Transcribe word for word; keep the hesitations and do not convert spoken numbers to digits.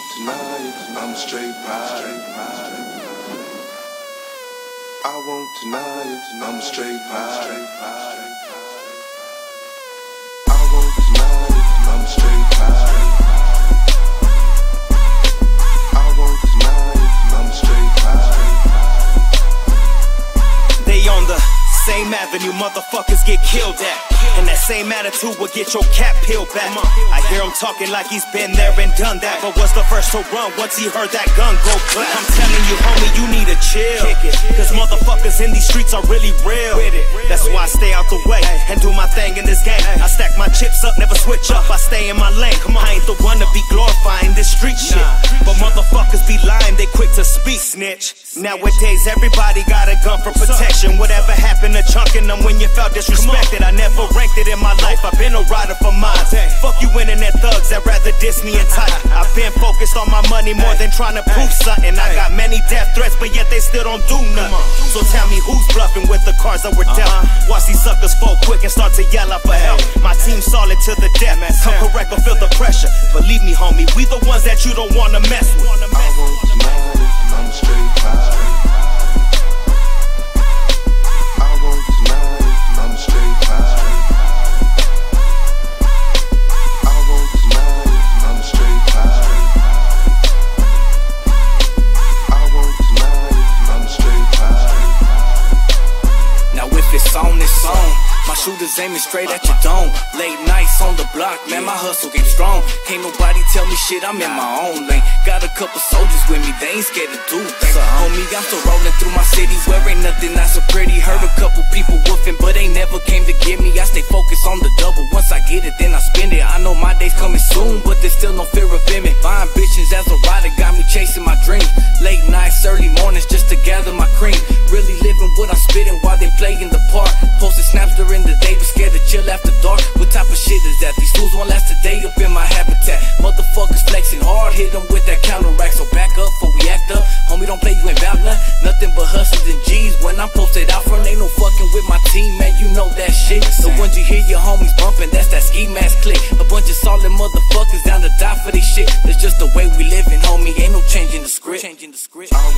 tonight, I'm straight ride. I want tonight, I'm straight ride. I want tonight, I'm straight ride. I want tonight, I'm straight ride. They on the same avenue motherfuckers get killed at, and that same attitude will get your cap peeled back. I hear him talking like he's been there and done that, but was the first to run once he heard that gun go clap. I'm telling you, homie, you need to chill, cause motherfuckers in these streets are really real. That's why I stay out the way and do my thing in this game. I stack my chips up, never switch up, I stay in my lane. I ain't the one to be glorifying this street shit, but motherfuckers be lying, they quick to speak, snitch. Nowadays everybody got a gun for protection. Whatever happened to chunking them when you felt disrespected? I never ranked it in my life, I've been a rider for mine. Fuck you internet thugs that rather diss me and type. I've been focused on my money more than trying to prove something. I got many death threats, but yet they still don't do nothing. So tell me who's bluffing with the cards that were dealt. Watch these suckers fall quick and start to yell out for help. My team solid to the death, come correct or feel the pressure. Believe me homie, we the ones that you don't wanna mess with. I want tonight, I'm straight ride. I want tonight, I'm straight ride. I want tonight, I'm straight ride. I want tonight, I'm straight ride. Now if it's on, it's on. My shooters aiming straight at your dome. Late nights on the block, man, my hustle game strong. Can't nobody tell me shit, I'm in my own lane. Got a couple soldiers with me, they ain't scared to do things. Homie, I'm still rolling through my city where ain't nothing not so pretty. Heard a couple people woofing, but they never came to get me. I stay focused on the double, once I get it, then I spend it. I know my day's coming soon, but there's still no fear of image. Buying bitches as a rider got me chasing my dreams. Late nights, early mornings just to gather my cream. Really living what I'm spitting while they play in the park. Posting snaps during the day, but scared to chill after dark. What type of shit is that? These fools won't last a day up in my habitat. Motherfuckers flexing hard, hit them with that counteract. So back up before we act up. Homie, don't play, you ain't bout nothing. Nothing but hustles and G's. When I'm posted out front, ain't no fucking with my team, man, you know that shit. So when you hear your homies bumping, that's that ski mask click. A bunch of solid motherfuckers down to die for this shit. That's just the way we living, homie, ain't no changing the script. Changing the script.